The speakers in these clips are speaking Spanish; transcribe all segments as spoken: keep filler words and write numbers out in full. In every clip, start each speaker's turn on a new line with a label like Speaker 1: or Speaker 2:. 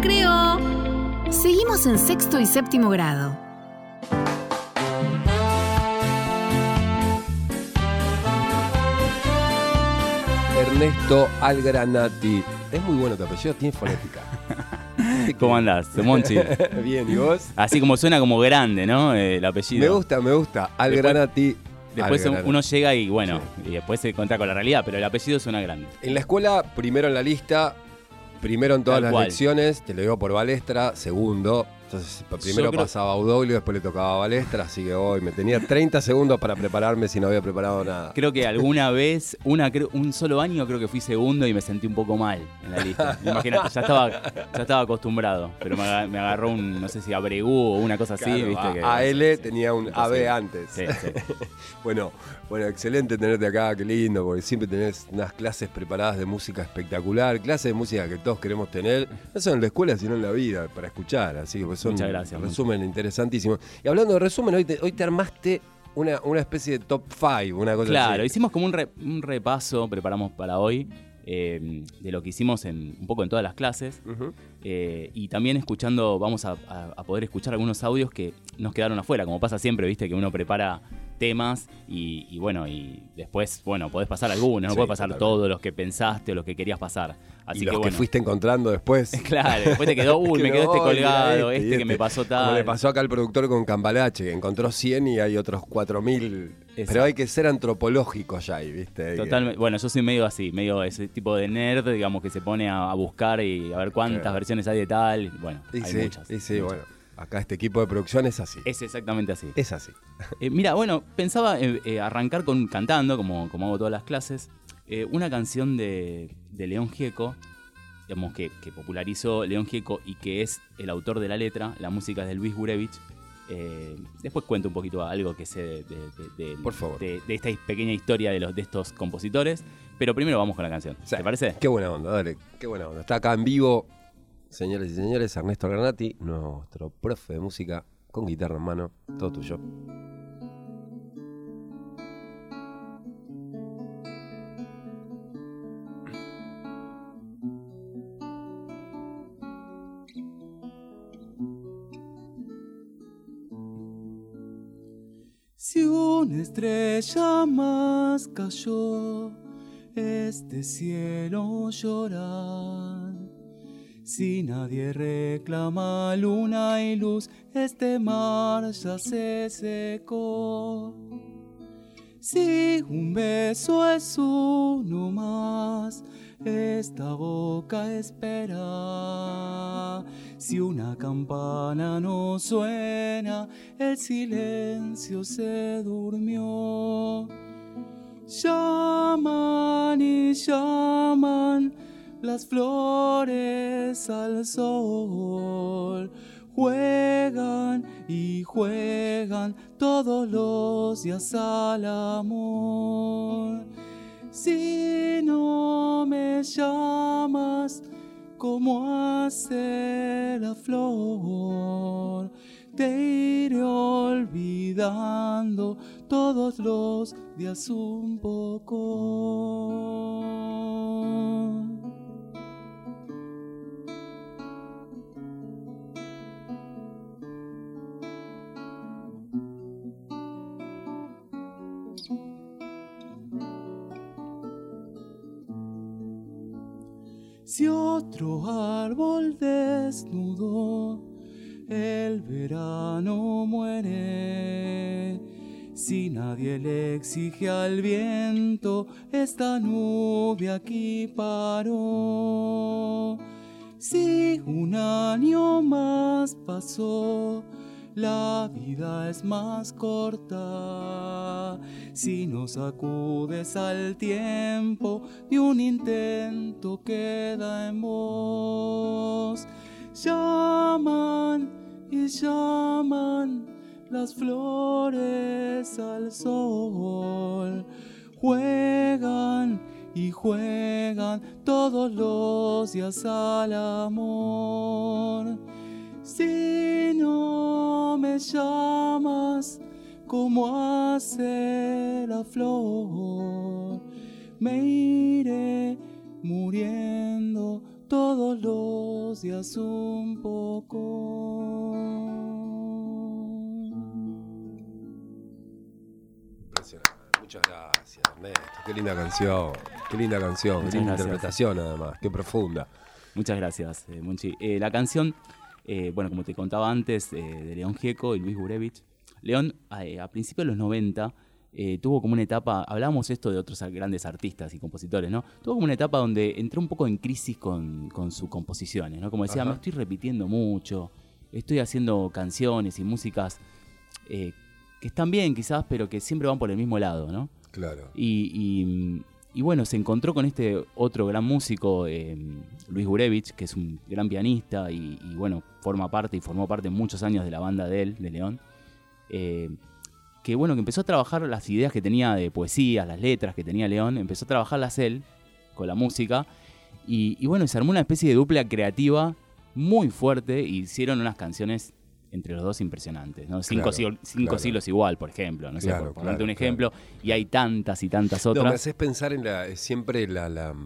Speaker 1: recreo. Seguimos en sexto y séptimo grado.
Speaker 2: Ernesto Algranati. Es muy bueno tu apellido, tiene fonética.
Speaker 3: ¿Cómo andás, Monchi?
Speaker 2: Bien, ¿y vos?
Speaker 3: Así como suena como grande, ¿no? Eh, el apellido.
Speaker 2: Me gusta, me gusta. Algranati.
Speaker 3: Después
Speaker 2: Algranati.
Speaker 3: uno llega y bueno, sí. Y después se encuentra con la realidad, pero el apellido suena grande.
Speaker 2: En la escuela, primero en la lista, primero en todas
Speaker 3: Tal
Speaker 2: las
Speaker 3: cual.
Speaker 2: lecciones, te lo digo por Balestra, segundo. Entonces, primero
Speaker 3: creo...
Speaker 2: pasaba a Udoglio, después le tocaba a Balestra, así que hoy me tenía treinta segundos para prepararme si no había preparado nada.
Speaker 3: Creo que alguna vez, una, un solo año creo que fui segundo y me sentí un poco mal en la lista. Imagínate, ya estaba, ya estaba acostumbrado, pero me, me agarró un, no sé si abregú o una cosa así.
Speaker 2: Claro,
Speaker 3: ¿viste?
Speaker 2: a,
Speaker 3: que,
Speaker 2: A L
Speaker 3: sí,
Speaker 2: tenía un
Speaker 3: sí,
Speaker 2: A B
Speaker 3: sí.
Speaker 2: antes.
Speaker 3: Sí, sí.
Speaker 2: bueno, bueno, excelente tenerte acá, qué lindo, porque siempre tenés unas clases preparadas de música espectacular, clases de música que todos queremos tener, no solo en la escuela, sino en la vida, para escuchar. Así que pues son
Speaker 3: Muchas gracias,
Speaker 2: resumen interesantísimo. Y hablando de resumen, hoy te, hoy te armaste una, una especie de top cinco, una cosa
Speaker 3: Claro,
Speaker 2: así.
Speaker 3: hicimos como un, re, un repaso, preparamos para hoy, eh, de lo que hicimos en, un poco en todas las clases.
Speaker 2: Uh-huh.
Speaker 3: Eh, y también escuchando, vamos a, a, a poder escuchar algunos audios que nos quedaron afuera, como pasa siempre, viste, que uno prepara temas y, y bueno, y después, bueno, podés pasar algunos, no
Speaker 2: Sí,
Speaker 3: podés pasar
Speaker 2: totalmente.
Speaker 3: todos los que pensaste o los que querías pasar. Así
Speaker 2: y
Speaker 3: que
Speaker 2: los que
Speaker 3: bueno.
Speaker 2: fuiste encontrando después.
Speaker 3: Claro, después te quedó, uy, me quedó este colgado,
Speaker 2: este,
Speaker 3: este,
Speaker 2: este
Speaker 3: que me pasó tal.
Speaker 2: Como le pasó acá al productor con Cambalache, que encontró cien y hay otros cuatro mil. Pero hay que ser antropológico ya ahí, ¿viste?
Speaker 3: Totalmente. Bueno, yo soy medio así, medio ese tipo de nerd, digamos, que se pone a, a buscar y a ver cuántas
Speaker 2: Claro.
Speaker 3: versiones hay de tal. Bueno,
Speaker 2: Y
Speaker 3: hay
Speaker 2: sí,
Speaker 3: muchas.
Speaker 2: y sí,
Speaker 3: muchas.
Speaker 2: bueno. Acá este equipo de producción es así.
Speaker 3: Es exactamente así.
Speaker 2: Es así.
Speaker 3: Eh, mira, bueno, pensaba eh, eh, arrancar con cantando, como, como hago todas las clases, eh, una canción de, de León Gieco, digamos, que, que popularizó León Gieco y que es el autor de la letra. La música es de Luis Gurevich. Eh, después cuento un poquito algo que sé de, de, de, de,
Speaker 2: Por favor.
Speaker 3: de, de esta pequeña historia de, los, de estos compositores. Pero primero vamos con la canción.
Speaker 2: Sí.
Speaker 3: ¿Te parece?
Speaker 2: Qué buena onda, dale. Qué buena onda. Está acá en vivo, señores y señores, Ernesto Algranati, nuestro profe de música con guitarra en mano. Todo tuyo.
Speaker 4: Si una estrella más cayó, este cielo llora. Si nadie reclama luna y luz, este mar ya se secó. Si un beso es uno más, esta boca espera. Si una campana no suena, el silencio se durmió. Llaman y llaman las flores al sol. Juegan y juegan todos los días al amor. Si no me llamas, como hace la flor, te iré olvidando todos los días un poco. Si otro árbol desnudo, el verano muere. Si nadie le exige al viento, esta nube aquí paró. Si un año más pasó, la vida es más corta. Si no sacudes al tiempo, ni un intento queda en vos. Llaman y llaman las flores al sol. Juegan y juegan todos los días al amor. Si no me llamas como hace la flor, me iré muriendo todos los asocias un poco.
Speaker 2: Impresionante. Muchas gracias, Ernesto. Qué linda canción. Qué linda canción.
Speaker 3: Muchas
Speaker 2: Qué linda
Speaker 3: gracias.
Speaker 2: interpretación, además. Qué profunda.
Speaker 3: Muchas gracias, eh, Monchi. Eh, la canción, eh, bueno, como te contaba antes, eh, de León Gieco y Luis Gurevich. León, eh, a principios de los noventa, eh, tuvo como una etapa, hablábamos esto de otros grandes artistas y compositores, ¿no? Tuvo como una etapa donde entró un poco en crisis con, con sus composiciones, ¿no? Como decía,
Speaker 2: Ajá.
Speaker 3: me estoy repitiendo mucho, estoy haciendo canciones y músicas eh, que están bien quizás, pero que siempre van por el mismo lado, ¿no?
Speaker 2: Claro.
Speaker 3: Y, y, y bueno, se encontró con este otro gran músico, eh, Luis Gurevich, que es un gran pianista y, y bueno, forma parte y formó parte muchos años de la banda de él, de León. Eh, que bueno, que empezó a trabajar las ideas que tenía de poesía, las letras que tenía León, empezó a trabajarlas él con la música y, y bueno, se armó una especie de dupla creativa muy fuerte y hicieron unas canciones entre los dos impresionantes, ¿no? Cinco,
Speaker 2: Claro,
Speaker 3: siglos, cinco
Speaker 2: claro.
Speaker 3: siglos igual, por ejemplo, no sé,
Speaker 2: Claro,
Speaker 3: por ponerte
Speaker 2: claro,
Speaker 3: un ejemplo, y hay tantas y tantas
Speaker 2: No, me
Speaker 3: otras.
Speaker 2: haces pensar en la, siempre la, la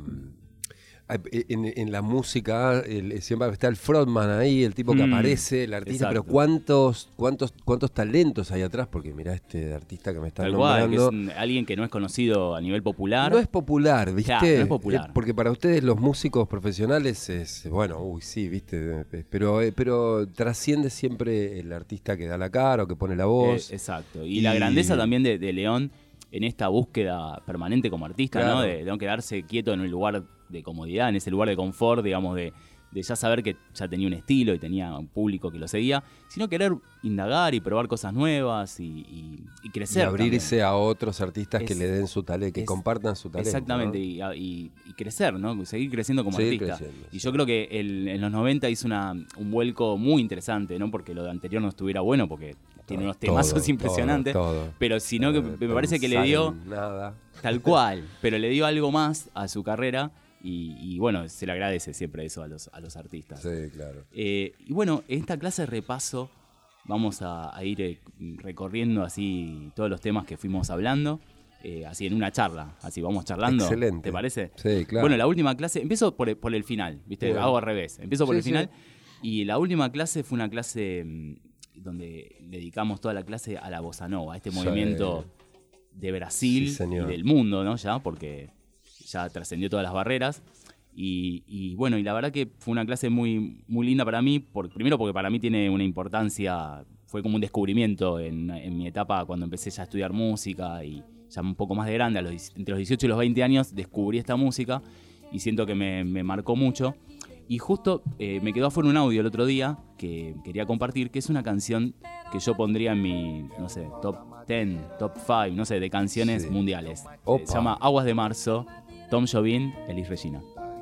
Speaker 2: en, en la música, el, siempre está el frontman ahí, el tipo que
Speaker 3: Mm,
Speaker 2: aparece, el artista,
Speaker 3: exacto.
Speaker 2: pero cuántos, cuántos, cuántos talentos hay atrás, porque mirá este artista que me está
Speaker 3: Tal cual, que es
Speaker 2: nombrando.
Speaker 3: un- alguien que no es conocido a nivel popular.
Speaker 2: No es popular, ¿viste?
Speaker 3: Claro, no es popular.
Speaker 2: Eh, porque para ustedes los músicos profesionales es, bueno, uy, sí, ¿viste? Pero, eh, pero trasciende siempre el artista que da la cara o que pone la voz.
Speaker 3: Eh, exacto. Y,
Speaker 2: Y-
Speaker 3: la grandeza también de, de León en esta búsqueda permanente como artista,
Speaker 2: Claro.
Speaker 3: ¿no? De, de no quedarse quieto en un lugar de comodidad, en ese lugar de confort, digamos, de, de ya saber que ya tenía un estilo y tenía un público que lo seguía, sino querer indagar y probar cosas nuevas y, y- y
Speaker 2: Y
Speaker 3: crecer.
Speaker 2: abrirse
Speaker 3: también.
Speaker 2: a otros artistas que
Speaker 3: Es-
Speaker 2: le den su talento, que
Speaker 3: es-
Speaker 2: compartan su talento.
Speaker 3: Exactamente,
Speaker 2: ¿no?
Speaker 3: y, y- y crecer, ¿no? Seguir creciendo como
Speaker 2: Seguir
Speaker 3: artista.
Speaker 2: creciendo,
Speaker 3: y
Speaker 2: sí.
Speaker 3: yo creo que el- en los noventa hizo una, un vuelco muy interesante, ¿no? Porque lo de anterior no estuviera bueno, porque tiene unos
Speaker 2: Todo,
Speaker 3: temazos
Speaker 2: todo,
Speaker 3: impresionantes.
Speaker 2: todo.
Speaker 3: Pero sino que
Speaker 2: Eh,
Speaker 3: me parece que le
Speaker 2: pensar
Speaker 3: dio
Speaker 2: en Nada.
Speaker 3: tal cual, pero le dio algo más a su carrera y, y bueno, se le agradece siempre eso a los, a los artistas.
Speaker 2: Sí, claro.
Speaker 3: Eh, y bueno, en esta clase de repaso vamos a, a ir eh, recorriendo así todos los temas que fuimos hablando, eh, así en una charla, así vamos charlando.
Speaker 2: Excelente.
Speaker 3: ¿Te parece?
Speaker 2: Sí, claro.
Speaker 3: Bueno, la última clase, empiezo por el, por el final, ¿viste?
Speaker 2: Bien.
Speaker 3: Hago al revés, empiezo por
Speaker 2: Sí,
Speaker 3: el final
Speaker 2: sí.
Speaker 3: y la última clase fue una clase mm, donde dedicamos toda la clase a la bossa nova, a este
Speaker 2: Sí.
Speaker 3: movimiento de Brasil
Speaker 2: Sí, señor.
Speaker 3: y del mundo, ¿no? Ya, porque ya trascendió todas las barreras. Y, y bueno, y la verdad que fue una clase muy, muy linda para mí, por, primero porque para mí tiene una importancia, fue como un descubrimiento en, en mi etapa cuando empecé ya a estudiar música y ya un poco más de grande, a los, diez- entre los dieciocho y los veinte años, descubrí esta música y siento que me, me marcó mucho. Y justo eh, me quedó afuera un audio el otro día que quería compartir, que es una canción que yo pondría en mi, no sé, top diez, top cinco, no sé, de canciones
Speaker 2: Sí.
Speaker 3: mundiales.
Speaker 2: Opa.
Speaker 3: Eh, se llama Aguas de Marzo, Tom Jobim, Elis Regina.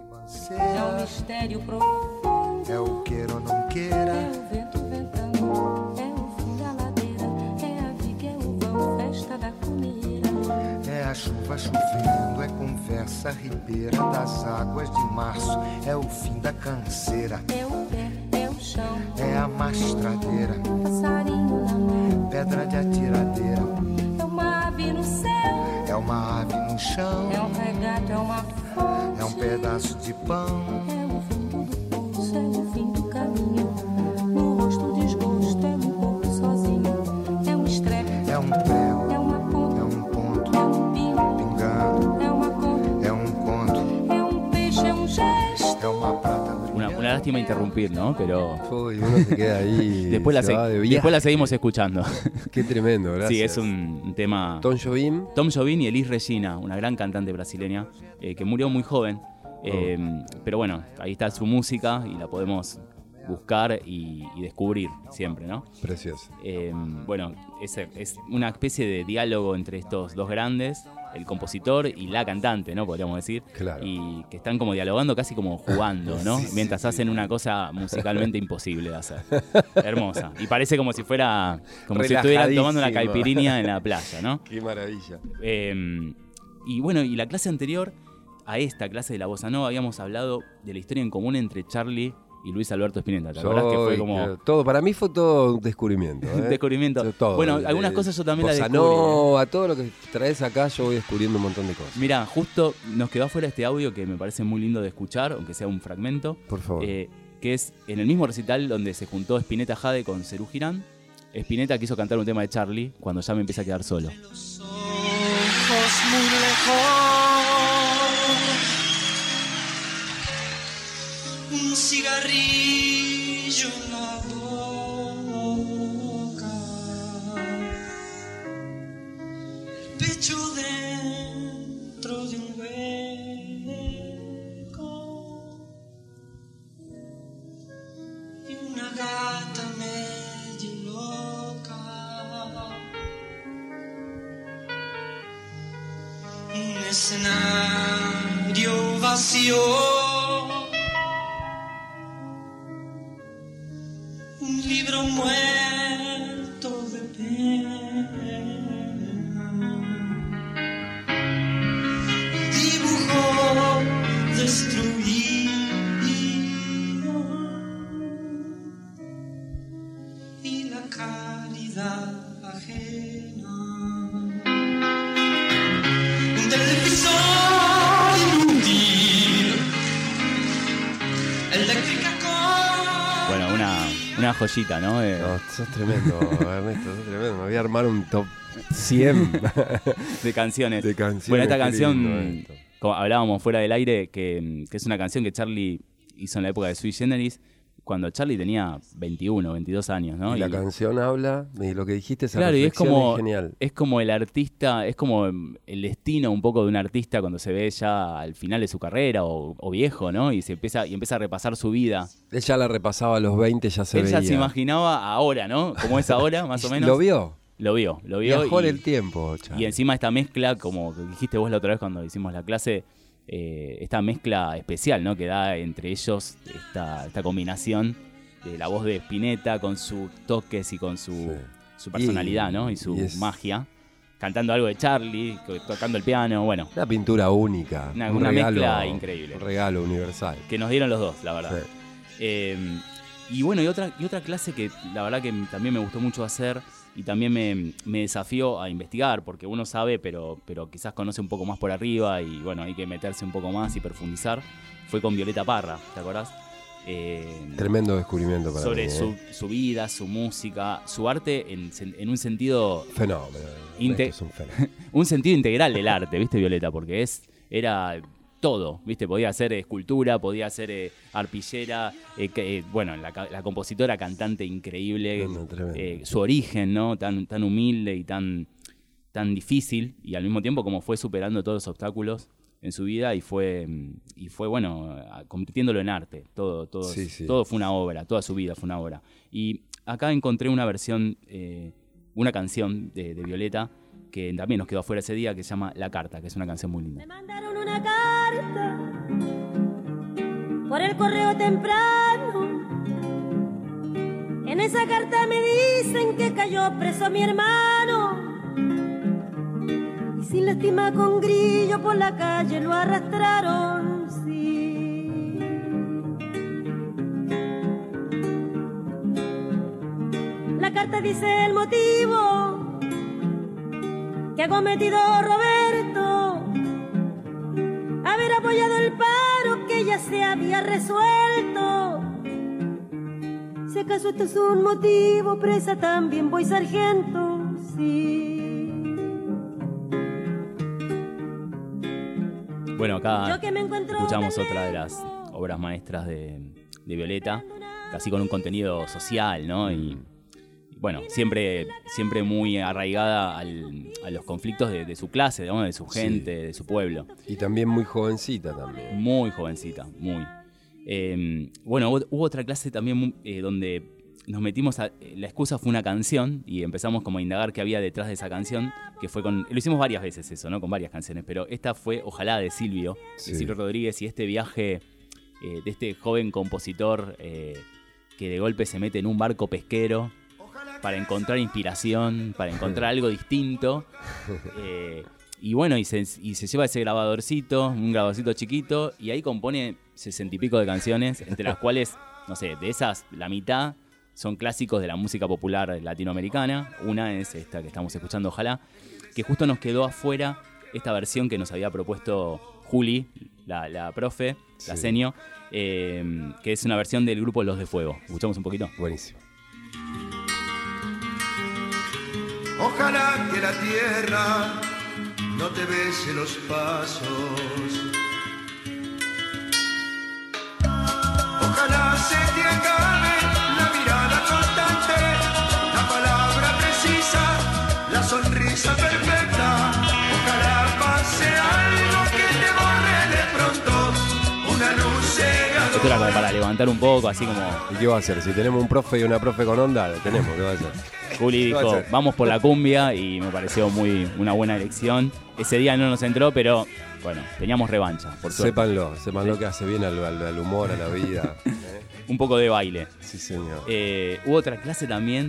Speaker 5: É um mistério profundo.
Speaker 6: É o queira ou não queira.
Speaker 5: É o vento ventando. É o fim da ladeira. É a viga, é o vão, festa da comida.
Speaker 6: É a chuva chovendo, é conversa ribeira das águas de março. É o fim da canseira,
Speaker 5: É o pé, é o chão.
Speaker 6: é a mastradeira,
Speaker 5: Passarinho na mão.
Speaker 6: pedra de atiradeira.
Speaker 5: É uma ave no céu.
Speaker 6: É uma ave no chão,
Speaker 5: É um regato, é uma fonte.
Speaker 6: é um pedaço de pão.
Speaker 5: É o fundo do poço, é o fim do caminho. No rosto desgosto, é um pouco sozinho. É um estrepe,
Speaker 6: É um prego,
Speaker 5: é uma
Speaker 6: é
Speaker 5: ponta.
Speaker 6: um ponto
Speaker 5: É um pingo,
Speaker 6: pingando,
Speaker 5: é uma conta.
Speaker 6: é um conto,
Speaker 5: É um peixe, é um gesto.
Speaker 6: é uma prata
Speaker 3: Una,
Speaker 6: brilhante.
Speaker 3: una lástima interrumpir, ¿no? Pero
Speaker 2: Uy, uno se queda ahí.
Speaker 3: después, la,
Speaker 2: se
Speaker 3: se-
Speaker 2: va de
Speaker 3: después
Speaker 2: viaje.
Speaker 3: la seguimos escuchando.
Speaker 2: Qué tremendo, gracias.
Speaker 3: Sí, es un, un tema...
Speaker 2: Tom Jobim.
Speaker 3: Tom Jobim y Elis Regina, una gran cantante brasileña eh, que murió muy joven. Eh, Pero bueno, ahí está su música y la podemos buscar y, y descubrir siempre, ¿no?
Speaker 2: Precioso.
Speaker 3: Eh, bueno, es, es una especie de diálogo entre estos dos grandes, el compositor y la cantante, ¿no? Podríamos decir.
Speaker 2: Claro.
Speaker 3: Y que están como dialogando, casi como jugando, ¿no?
Speaker 2: Sí, sí,
Speaker 3: Mientras
Speaker 2: sí.
Speaker 3: hacen una cosa musicalmente imposible de hacer. Hermosa. Y parece como si fuera, como si estuvieran tomando una
Speaker 2: Relajadísimo.
Speaker 3: caipirinha en la playa, ¿no?
Speaker 2: Qué maravilla.
Speaker 3: Eh, y bueno, y la clase anterior a esta clase de la bossa nova habíamos hablado de la historia en común entre Charlie y Luis Alberto Spinetta. ¿Te acordás que fue
Speaker 2: Soy,
Speaker 3: como
Speaker 2: claro, todo, para mí fue todo un descubrimiento.
Speaker 3: un
Speaker 2: ¿eh?
Speaker 3: descubrimiento?
Speaker 2: Todo.
Speaker 3: Bueno,
Speaker 2: Eh,
Speaker 3: algunas cosas yo también las
Speaker 2: bossa
Speaker 3: descubrí. ¿eh?
Speaker 2: nova, todo lo que traes acá, yo voy descubriendo un montón de cosas.
Speaker 3: Mirá, justo nos quedó afuera este audio que me parece muy lindo de escuchar, aunque sea un fragmento.
Speaker 2: Por favor.
Speaker 3: eh, que es en el mismo recital donde se juntó Spinetta Jade con Serú Girán. Spinetta quiso cantar un tema de Charlie cuando ya me empieza a quedar solo.
Speaker 4: Los ojos muy lejos, un cigarrillo en la boca, el pecho dentro de un hueco y una gata medio loca. Un escenario vacío, un libro muerto de pena, dibujo destruido y la caridad ajena. Un televisor inútil, eléctrica con...
Speaker 3: Bueno, una, una joyita, ¿no? Eh,
Speaker 2: No, sos tremendo, Ernesto, sos tremendo. Me voy a armar un top cien
Speaker 3: de canciones.
Speaker 2: de canciones.
Speaker 3: Bueno, esta
Speaker 2: Qué
Speaker 3: canción,
Speaker 2: lindo esto.
Speaker 3: como hablábamos fuera del aire, que, que es una canción que Charlie hizo en la época de Sui Generis, cuando Charlie tenía veintiuno, veintidós años, ¿no?
Speaker 2: Y la canción habla de lo que dijiste, esa
Speaker 3: claro, y es
Speaker 2: reflexión
Speaker 3: como,
Speaker 2: es genial.
Speaker 3: es como el artista, es como el destino un poco de un artista cuando se ve ya al final de su carrera o, o viejo, ¿no? Y se empieza, y empieza a repasar su vida.
Speaker 2: Él ya la repasaba a los veinte, ya se
Speaker 3: Él
Speaker 2: veía.
Speaker 3: ya se imaginaba ahora, ¿no? Como es ahora, más o menos.
Speaker 2: ¿Lo vio?
Speaker 3: Lo vio, lo vio.
Speaker 2: Viajó en
Speaker 3: y,
Speaker 2: el tiempo, Charlie.
Speaker 3: y encima esta mezcla, como dijiste vos la otra vez cuando hicimos la clase, eh, esta mezcla especial, ¿no? Que da entre ellos esta, esta combinación de la voz de Spinetta con sus toques y con su,
Speaker 2: Sí.
Speaker 3: su personalidad,
Speaker 2: Y-
Speaker 3: ¿no? Y su
Speaker 2: y es-
Speaker 3: magia. Cantando algo de Charlie, co- tocando el piano, bueno,
Speaker 2: Una pintura única.
Speaker 3: Una-
Speaker 2: un
Speaker 3: una
Speaker 2: regalo,
Speaker 3: mezcla increíble.
Speaker 2: Un regalo universal.
Speaker 3: que nos dieron los dos, la verdad.
Speaker 2: Sí.
Speaker 3: Eh, y bueno, y otra, y otra clase que la verdad que también me gustó mucho hacer y también me, me desafió a investigar, porque uno sabe, pero, pero quizás conoce un poco más por arriba y bueno, hay que meterse un poco más y profundizar, fue con Violeta Parra, ¿te acordás? Eh,
Speaker 2: Tremendo descubrimiento para
Speaker 3: sobre
Speaker 2: mí.
Speaker 3: su,
Speaker 2: ¿eh?
Speaker 3: su vida, su música, su arte en, sen- en un sentido
Speaker 2: Fenómeno.
Speaker 3: Inte-
Speaker 2: Ernesto es un fenómeno.
Speaker 3: un sentido integral del arte, ¿viste, Violeta? Porque es era todo, ¿viste? Podía hacer escultura, podía hacer eh, arpillera, eh, que, eh, bueno, la, ca- la compositora, cantante increíble,
Speaker 2: No, no, tremendo.
Speaker 3: eh, su origen, ¿no? Tan, tan humilde y tan, tan difícil, y al mismo tiempo como fue superando todos los obstáculos en su vida y fue, mm, y fue bueno, a- convirtiéndolo en arte. Todo, todo,
Speaker 2: Sí, sí.
Speaker 3: todo fue una obra, toda su vida fue una obra. Y acá encontré una versión, eh, una canción de, de Violeta, que también nos quedó afuera ese día, que se llama La Carta, que es una canción muy linda.
Speaker 5: Me mandaron una carta por el correo temprano. En esa carta me dicen que cayó preso mi hermano. Y sin lástima con grillo por la calle lo arrastraron, sí. La carta dice el motivo que ha cometido Roberto, haber apoyado el paro que ya se había resuelto. Si acaso esto es un motivo, presa también voy sargento, sí.
Speaker 3: Bueno, acá
Speaker 5: Yo que me encuentro
Speaker 3: escuchamos
Speaker 5: tan
Speaker 3: otra de las
Speaker 5: lejos.
Speaker 3: obras maestras de, de Violeta, casi con un contenido social, ¿no? Y bueno, siempre, siempre muy arraigada al- a los conflictos de, de su clase, ¿no? De su gente, de su pueblo.
Speaker 2: Y también muy jovencita también.
Speaker 3: Muy jovencita, muy. Eh, bueno, hubo, hubo otra clase también eh, donde nos metimos a... La excusa fue una canción y empezamos como a indagar qué había detrás de esa canción, que fue con... Lo hicimos varias veces eso, ¿no? Con varias canciones, pero esta fue Ojalá de Silvio,
Speaker 2: Sí.
Speaker 3: de Silvio Rodríguez, y este viaje eh, de este joven compositor eh, que de golpe se mete en un barco pesquero para encontrar inspiración, para encontrar algo distinto. Eh, y bueno, y se, y se lleva ese grabadorcito, un grabadorcito chiquito, y ahí compone sesenta y pico de canciones, entre las cuales, no sé, de esas, la mitad son clásicos de la música popular latinoamericana. Una es esta que estamos escuchando, Ojalá, que justo nos quedó afuera esta versión que nos había propuesto Juli, la, la profe,
Speaker 2: Sí.
Speaker 3: la senio, eh, que es una versión del grupo Los de Fuego. ¿Escuchamos un poquito?
Speaker 2: Buenísimo.
Speaker 7: Ojalá que la tierra no te bese los pasos. Ojalá se te acabe la mirada constante, la palabra precisa, la sonrisa perfecta. Ojalá pase algo que te borre de pronto, una luz cegadora.
Speaker 3: Esto era como para levantar un poco, así como
Speaker 2: ¿Y qué va a hacer? Si tenemos un profe y una profe con onda, lo tenemos. ¿Qué va a hacer?
Speaker 3: Juli
Speaker 2: ¿Qué va a
Speaker 3: dijo,
Speaker 2: hacer?
Speaker 3: vamos por la cumbia, y me pareció muy una buena elección. Ese día no nos entró, pero bueno, teníamos revancha, por suerte.
Speaker 2: Sépanlo, sépanlo que hace bien al, al- al humor, a la vida. ¿eh?
Speaker 3: Un poco de baile.
Speaker 2: Sí, señor.
Speaker 3: Eh, hubo otra clase también,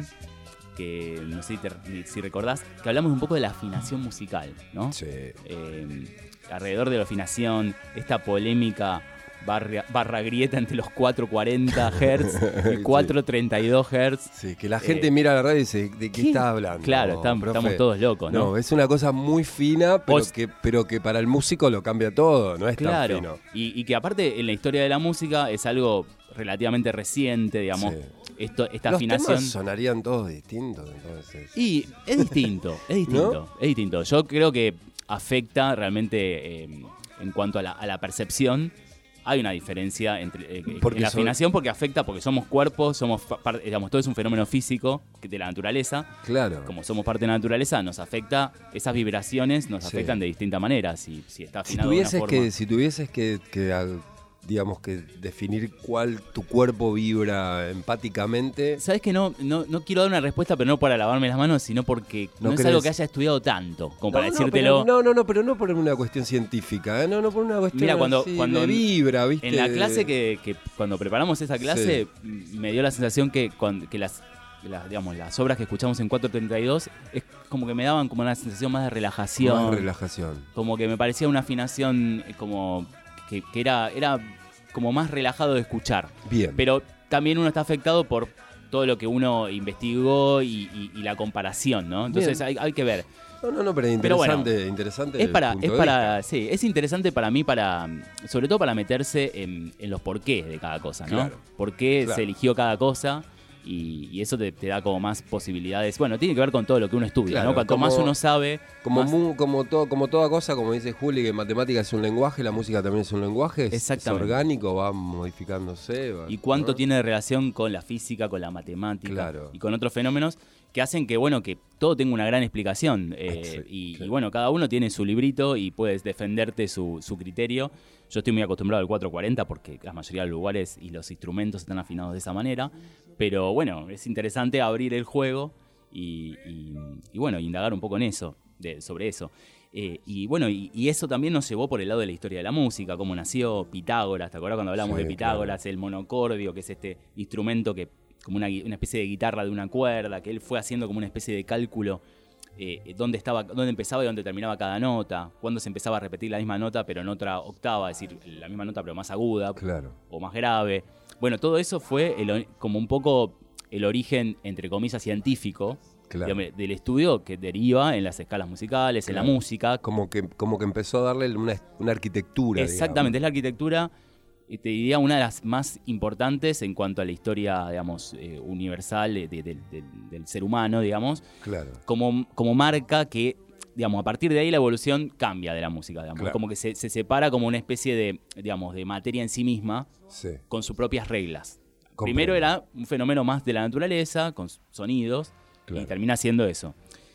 Speaker 3: que no sé si, te- si recordás, que hablamos un poco de la afinación musical, ¿no?
Speaker 2: Sí.
Speaker 3: Eh, alrededor de la afinación, esta polémica barra, barra grieta entre los cuatrocientos cuarenta hertz y cuatrocientos treinta y dos hertz.
Speaker 2: Sí, que la gente
Speaker 3: Eh,
Speaker 2: mira la radio y dice, ¿de qué,
Speaker 3: ¿qué?
Speaker 2: está hablando?
Speaker 3: Claro, están-
Speaker 2: profe?
Speaker 3: estamos todos locos, ¿no?
Speaker 2: No, es una cosa muy fina, pero,
Speaker 3: Vos-
Speaker 2: que, pero que para el músico lo cambia todo, no es tan
Speaker 3: Claro,
Speaker 2: fino.
Speaker 3: y, y que aparte en la historia de la música es algo relativamente reciente, digamos,
Speaker 2: Sí.
Speaker 3: esto, esta
Speaker 2: Los
Speaker 3: afinación.
Speaker 2: temas sonarían todos distintos, entonces.
Speaker 3: Y es distinto, es distinto, es distinto. Yo creo que afecta realmente eh, en cuanto a la, a la percepción. Hay una diferencia entre eh,
Speaker 2: Porque
Speaker 3: en la
Speaker 2: son-
Speaker 3: afinación porque afecta, porque somos cuerpos, somos fa- par- digamos, todo es un fenómeno físico que- de la naturaleza.
Speaker 2: Claro.
Speaker 3: Como somos parte de la naturaleza, nos afecta, esas vibraciones nos
Speaker 2: Sí.
Speaker 3: afectan de distinta manera. Si, si está
Speaker 2: Si
Speaker 3: afinado de una
Speaker 2: tuvieses,
Speaker 3: forma.
Speaker 2: que, si tuvieses que, que, ah, digamos, que definir cuál tu cuerpo vibra empáticamente,
Speaker 3: ¿Sabes que no, no, no quiero dar una respuesta, pero no para lavarme las manos, sino porque no,
Speaker 2: ¿No
Speaker 3: es
Speaker 2: crees?
Speaker 3: algo que haya estudiado tanto, como para
Speaker 2: no, no,
Speaker 3: decírtelo.
Speaker 2: pero- no, no, no, pero no por una cuestión científica, ¿eh? no, no por una cuestión
Speaker 3: Mira, cuando-
Speaker 2: así
Speaker 3: cuando
Speaker 2: de vibra, ¿viste?
Speaker 3: En la clase que, que cuando preparamos esa clase, m- me dio la sensación que, cuan- que las, las, digamos, las obras que escuchamos en cuatrocientos treinta y dos es como que me daban como una sensación más de relajación.
Speaker 2: Más relajación.
Speaker 3: Como que me parecía una afinación eh, como que, que era, era como más relajado de escuchar.
Speaker 2: Bien.
Speaker 3: Pero también uno está afectado por todo lo que uno investigó y, y- y la comparación, ¿no? Entonces hay,
Speaker 2: Bien.
Speaker 3: hay que ver.
Speaker 2: No, no, no, pero
Speaker 3: Pero bueno,
Speaker 2: interesante, interesante.
Speaker 3: Es
Speaker 2: el
Speaker 3: para,
Speaker 2: punto
Speaker 3: es
Speaker 2: de
Speaker 3: para,
Speaker 2: vista.
Speaker 3: sí, es interesante para mí, para, sobre todo para meterse en, en los porqués de cada cosa, ¿no?
Speaker 2: Claro.
Speaker 3: Por qué
Speaker 2: Claro.
Speaker 3: se eligió cada cosa y, y eso te, te da como más posibilidades. Bueno, tiene que ver con todo lo que uno estudia,
Speaker 2: Claro,
Speaker 3: ¿no? Cuanto
Speaker 2: como-
Speaker 3: más uno sabe,
Speaker 2: Como,
Speaker 3: más-
Speaker 2: mu- como, todo, como toda cosa, como dice Juli, que matemática es un lenguaje, la música también es un lenguaje. Es, es
Speaker 3: Exactamente.
Speaker 2: orgánico, va modificándose. va-
Speaker 3: y cuánto
Speaker 2: ¿no?
Speaker 3: tiene de relación con la física, con la matemática
Speaker 2: Claro.
Speaker 3: y con otros fenómenos que hacen que, bueno, que todo tenga una gran explicación. eh,
Speaker 2: Exacto,
Speaker 3: y,
Speaker 2: claro.
Speaker 3: y, bueno, cada uno tiene su librito y puedes defenderte su, su criterio. Yo estoy muy acostumbrado al cuatrocientos cuarenta porque la mayoría de los lugares y los instrumentos están afinados de esa manera. Pero bueno, es interesante abrir el juego y, y- y, bueno, indagar un poco en eso, de- sobre eso. Eh, y bueno, y, y eso también nos llevó por el lado de la historia de la música, cómo nació Pitágoras. ¿Te acuerdas cuando hablamos
Speaker 2: Sí,
Speaker 3: de Pitágoras? El monocordio, que es este instrumento que, como una, gui- una especie de guitarra de una cuerda, que él fue haciendo como una especie de cálculo eh, dónde estaba, dónde empezaba y dónde terminaba cada nota, cuándo se empezaba a repetir la misma nota pero en otra octava, es decir, la misma nota pero más aguda
Speaker 2: Claro.
Speaker 3: o más grave. Bueno, todo eso fue el o- como un poco el origen, entre comillas, científico
Speaker 2: Claro.
Speaker 3: digamos, del estudio que deriva en las escalas musicales, en la
Speaker 2: Claro.
Speaker 3: música.
Speaker 2: Como que, como que empezó a darle una, una arquitectura.
Speaker 3: Exactamente, es la arquitectura, y te diría, una de las más importantes en cuanto a la historia, digamos, eh, universal de- de- del- del- del ser humano, digamos,
Speaker 2: digamos. Claro.
Speaker 3: como, como marca que, digamos, a partir de ahí la evolución cambia de la música, digamos,
Speaker 2: Claro.
Speaker 3: como que se, se separa como una especie de, digamos, de materia en sí misma
Speaker 2: Sí.
Speaker 3: con sus propias reglas.
Speaker 2: Comprendo.
Speaker 3: Primero era un fenómeno más de la naturaleza, con s- sonidos,
Speaker 2: Claro.
Speaker 3: y termina siendo eso.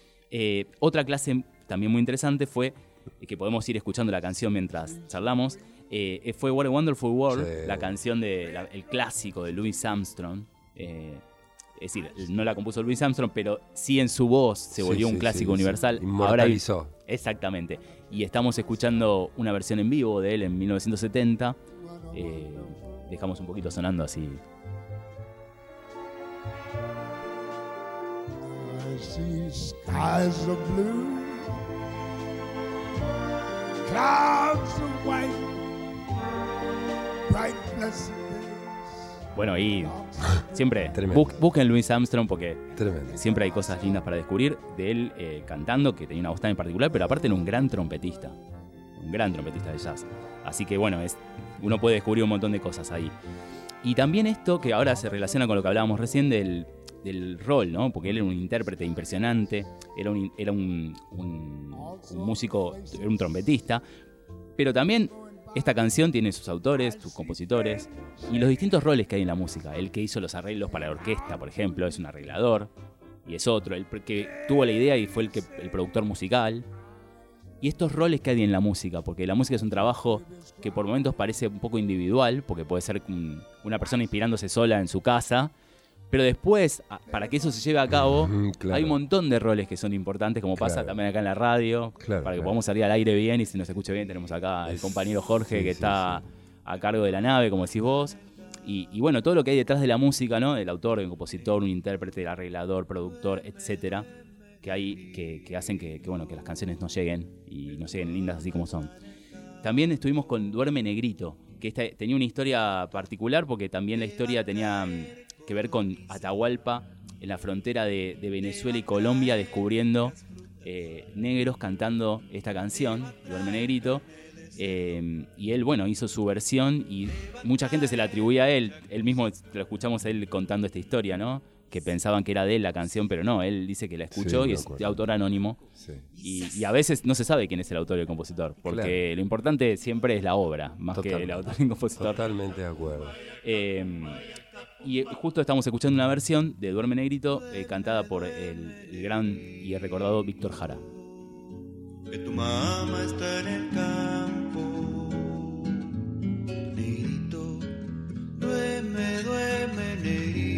Speaker 3: Eh, otra clase también muy interesante fue, eh, que podemos ir escuchando la canción mientras charlamos, eh, fue What a Wonderful World,
Speaker 2: Sí.
Speaker 3: la canción del el clásico de Louis Armstrong. Eh, es decir, no la compuso Louis Armstrong, pero sí en su voz se
Speaker 2: Sí,
Speaker 3: volvió
Speaker 2: sí,
Speaker 3: un clásico
Speaker 2: sí, sí.
Speaker 3: universal. Ahora hay-
Speaker 2: Inmortalizó.
Speaker 3: Exactamente. Y estamos escuchando una versión en vivo de él en mil novecientos setenta. Eh, dejamos un poquito sonando así.
Speaker 8: I see skies of blue, clouds of white, bright blessed days.
Speaker 3: Bueno, y siempre
Speaker 2: Tremendo.
Speaker 3: bus- busquen Louis Armstrong porque
Speaker 2: Tremendo.
Speaker 3: siempre hay cosas lindas para descubrir de él eh, cantando, que tenía una voz tan en particular, pero aparte era un gran trompetista. un gran trompetista de jazz. Así que bueno, es, uno puede descubrir un montón de cosas ahí. Y también esto que ahora se relaciona con lo que hablábamos recién del, del rol, ¿no? Porque él era un intérprete impresionante, era un, era un, un, un músico, era un trompetista, pero también esta canción tiene sus autores, sus compositores y los distintos roles que hay en la música. El que hizo los arreglos para la orquesta, por ejemplo, es un arreglador y es otro, el que tuvo la idea y fue el, que, el productor musical. Y estos roles que hay en la música, porque la música es un trabajo que por momentos parece un poco individual, porque puede ser un, una persona inspirándose sola en su casa, pero después, para que eso se lleve a cabo, mm, claro. hay un montón de roles que son importantes, como claro. pasa también acá en la radio,
Speaker 2: claro,
Speaker 3: para que
Speaker 2: claro.
Speaker 3: podamos salir al aire bien y si nos escuche bien tenemos acá es, el compañero Jorge sí, que sí, está sí. a cargo de la nave, como decís vos. Y, y bueno, todo lo que hay detrás de la música, ¿no? El autor, el compositor, un intérprete, el arreglador, productor, etcétera, que hay que, que hacen que, que bueno que las canciones no lleguen y no lleguen lindas así como son. También estuvimos con Duerme Negrito, que esta, tenía una historia particular porque también la historia tenía que ver con Atahualpa en la frontera de, de Venezuela y Colombia, descubriendo eh, negros cantando esta canción, Duerme Negrito. Eh, y él, bueno, hizo su versión y mucha gente se la atribuía a él. Él mismo, lo escuchamos a él contando esta historia, ¿no? Que pensaban que era de él la canción, pero no, él dice que la escuchó sí, y es de autor anónimo. Sí. Y, y a veces no se sabe quién es el autor y el compositor, porque claro. lo importante siempre es la obra, más Total, que el autor y el compositor.
Speaker 2: Totalmente de acuerdo.
Speaker 3: Eh, y justo estamos escuchando una versión de Duerme Negrito, eh, cantada por el, el gran y recordado Víctor Jara.
Speaker 9: Que tu mamá está en el campo, negrito, duerme, duerme, negrito.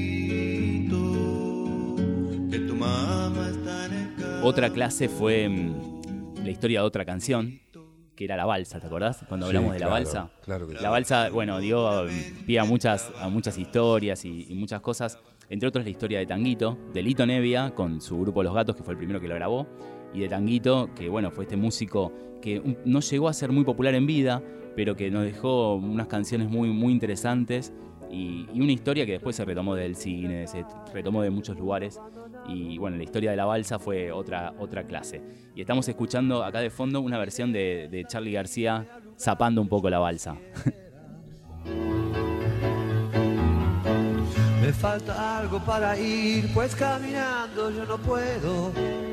Speaker 3: Otra clase fue mmm, la historia de otra canción, que era la balsa, ¿te acordás? Cuando hablamos sí, de la
Speaker 2: claro,
Speaker 3: balsa.
Speaker 2: Claro que
Speaker 3: la
Speaker 2: sí.
Speaker 3: balsa, bueno, dio pie a muchas, a muchas historias y, y muchas cosas, entre otras la historia de Tanguito, de Lito Nevia, con su grupo Los Gatos, que fue el primero que lo grabó, y de Tanguito, que bueno, fue este músico que no llegó a ser muy popular en vida, pero que nos dejó unas canciones muy, muy interesantes y, y una historia que después se retomó del cine, se retomó de muchos lugares. Y bueno, la historia de la balsa fue otra, otra clase. Y estamos escuchando acá de fondo una versión de, de Charly García zapando un poco la balsa.
Speaker 10: Me falta algo para ir, pues caminando yo no puedo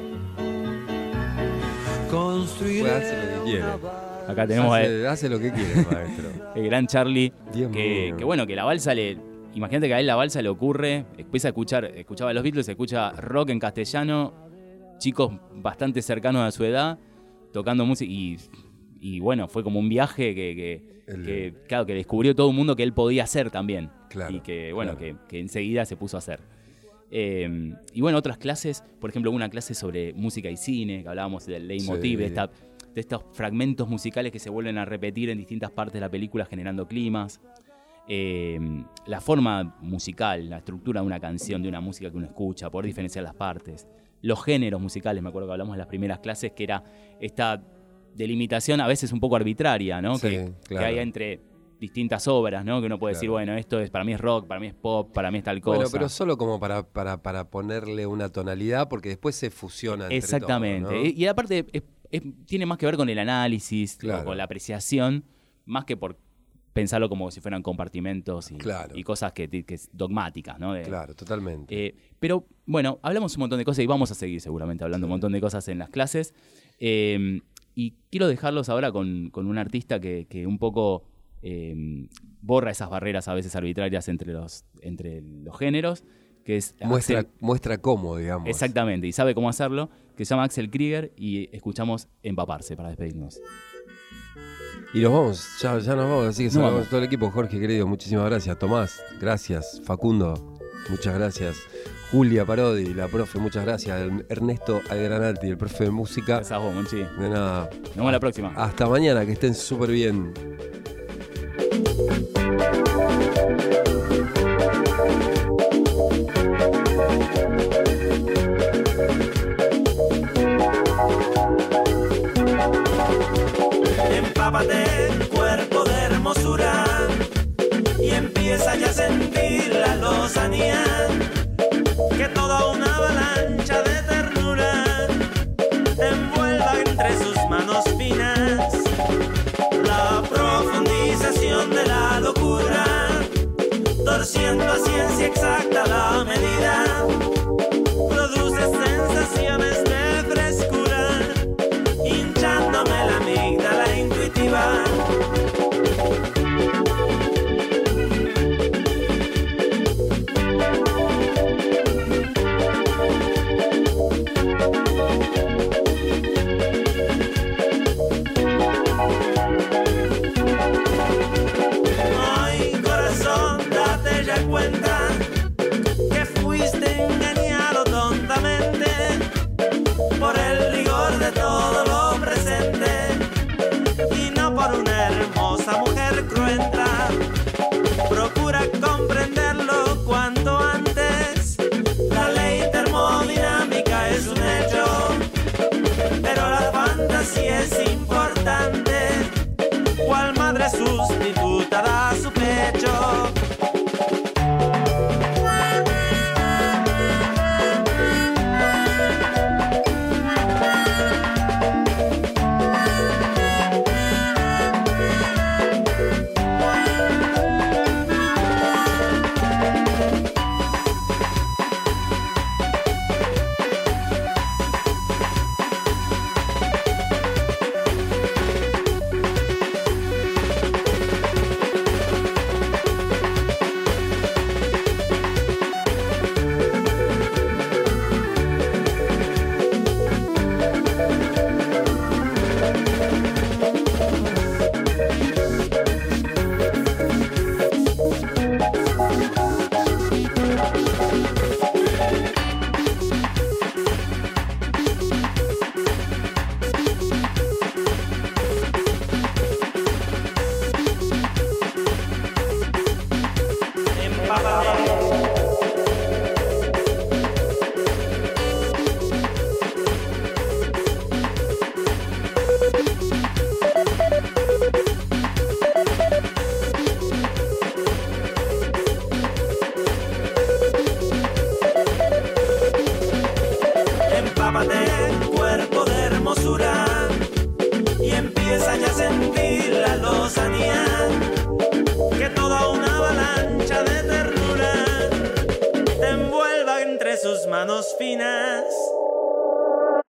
Speaker 10: construir.
Speaker 2: Pues hace lo que quiere.
Speaker 3: Acá tenemos
Speaker 2: hace,
Speaker 3: a él.
Speaker 2: hace lo que quiere, maestro.
Speaker 3: El gran Charly, que, que bueno, que la balsa le... Imagínate que a él la balsa le ocurre, empieza a escuchar, escuchaba a los Beatles, escucha rock en castellano, chicos bastante cercanos a su edad, tocando música, y, y bueno, fue como un viaje que, que, el... que, claro, que descubrió todo un mundo que él podía hacer también,
Speaker 2: claro,
Speaker 3: y que bueno,
Speaker 2: claro.
Speaker 3: que, que enseguida se puso a hacer. Eh, y bueno, otras clases, por ejemplo, una clase sobre música y cine, que hablábamos del leitmotiv, sí. de, esta, de estos fragmentos musicales que se vuelven a repetir en distintas partes de la película generando climas. Eh, la forma musical, la estructura de una canción, de una música que uno escucha, poder diferenciar las partes, los géneros musicales, me acuerdo que hablamos en las primeras clases, que era esta delimitación a veces un poco arbitraria, ¿no?
Speaker 2: Sí,
Speaker 3: que,
Speaker 2: claro.
Speaker 3: que hay entre distintas obras, ¿no? Que uno puede claro. decir, bueno, esto es para mí es rock, para mí es pop, para mí es tal cosa.
Speaker 2: Bueno, pero solo como para, para, para ponerle una tonalidad, porque después se fusiona entre
Speaker 3: Exactamente.
Speaker 2: todo, ¿no?
Speaker 3: Y, y aparte es, es, tiene más que ver con el análisis,
Speaker 2: claro.
Speaker 3: con la apreciación, más que por pensarlo como si fueran compartimentos y,
Speaker 2: claro.
Speaker 3: y cosas que, que dogmáticas, ¿no? De,
Speaker 2: claro, totalmente.
Speaker 3: Eh, pero bueno, hablamos un montón de cosas y vamos a seguir seguramente hablando sí. un montón de cosas en las clases. Eh, y quiero dejarlos ahora con, con un artista que, que un poco eh, borra esas barreras a veces arbitrarias entre los, entre los géneros, que es
Speaker 2: muestra,
Speaker 3: Axel,
Speaker 2: muestra cómo, digamos.
Speaker 3: Exactamente, y sabe cómo hacerlo, que se llama Axel Krieger, y escuchamos Empaparse para despedirnos.
Speaker 2: Y nos vamos, ya, ya nos vamos, así que saludamos
Speaker 3: vamos.
Speaker 2: todo el equipo. Jorge, querido, muchísimas gracias. Tomás, gracias. Facundo, muchas gracias. Julia Parodi, la profe, muchas gracias. Ernesto Algranati, el profe de música.
Speaker 3: Gracias a vos, Monchi.
Speaker 2: De nada.
Speaker 3: Nos vemos la próxima.
Speaker 2: Hasta mañana, que estén súper bien.
Speaker 11: Empápate el cuerpo de hermosura y empieza ya a sentir la lozanía, que toda una avalancha de ternura te envuelva entre sus manos finas. de la locura, torciendo a ciencia exacta la medida, produce sensaciones de frescura, hinchándome la amígdala intuitiva. Cuenta que fuiste engañado tontamente por el rigor de todo lo presente y no por una hermosa mujer cruenta. Procura comprenderlo cuanto antes, la ley termodinámica es un hecho, pero la fantasía es importante, cual madre sustituta da su pecho. Cuerpo de hermosura y empieza ya a sentir la lozanía, que toda una avalancha de ternura te envuelva entre sus manos finas.